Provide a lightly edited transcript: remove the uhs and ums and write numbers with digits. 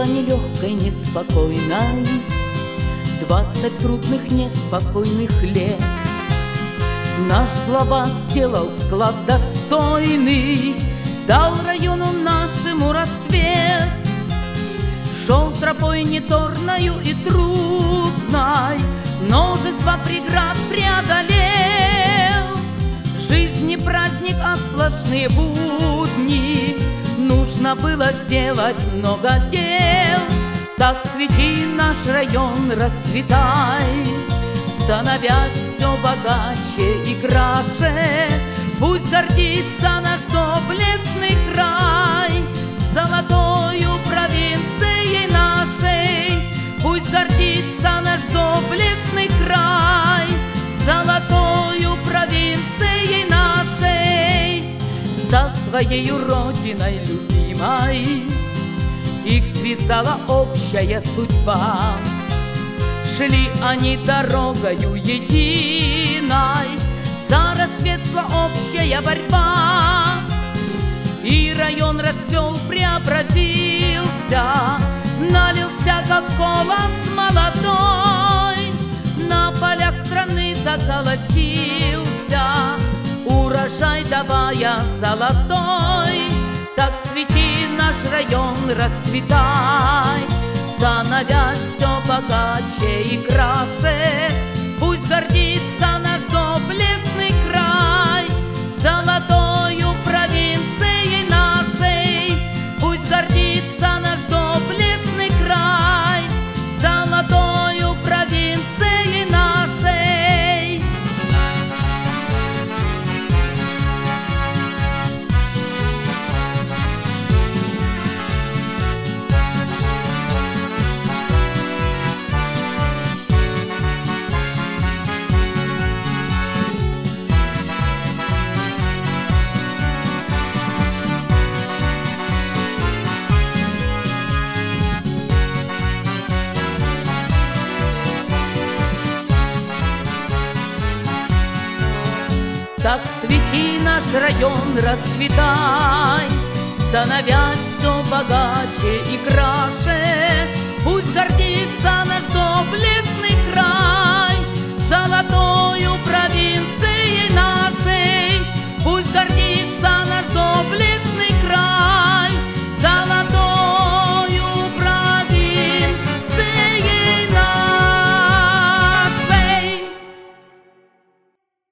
было нелегкой, неспокойной, 20 трудных, неспокойных лет. Наш глава сделал вклад достойный, дал району нашему расцвет. Шел тропой неторною и трудной, множество преград преодолел. Жизни праздник, а сплошные будни, нужно было сделать много дел. Так цвети наш район, расцветай, становясь все богаче и краше. Пусть гордится наш доблестный край золотою провинцией нашей. Пусть гордится наш доблестный край золотою провинцией нашей. За своею родиной любимой их связала общая судьба. Шли они дорогою единой, за рассвет шла общая борьба. И район расцвел, преобразился, налился, как колос молодой. На полях страны заколосился, урожай давая золотой. Так цвети наш район, расцветай, становясь все богаче и краше. Пусть гордится наш доблестный край золотою провинцией нашей. Пусть гордится наш доблестный край золотою провинцией нашей. Так цвети наш район, расцветай, становясь все богаче и краше. Пусть гордится наш доблестный